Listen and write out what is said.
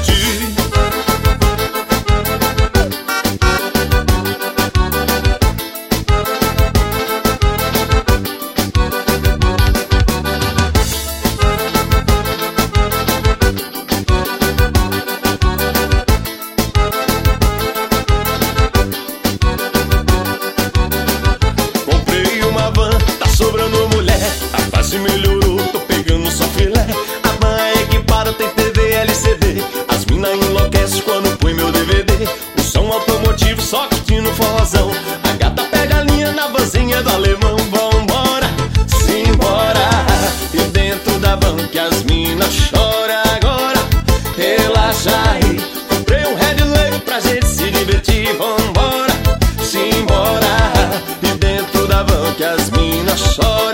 divertir. Comprei uma van, tá sobrando mulher, a fase melhorou, tô pegando só filé. A van é equipada, tem TV LCD, as mina enlouquecem quando põe meu DVD. O som automotivo, só curtindo forrozão, a gata pega a linha na vanzinha do alemão. Vambora, simbora, e dentro da van que as mina choram agora. Relaxa aí, comprei um Red Label pra gente se divertir. Vambora, simbora, e dentro da van que as mina choram.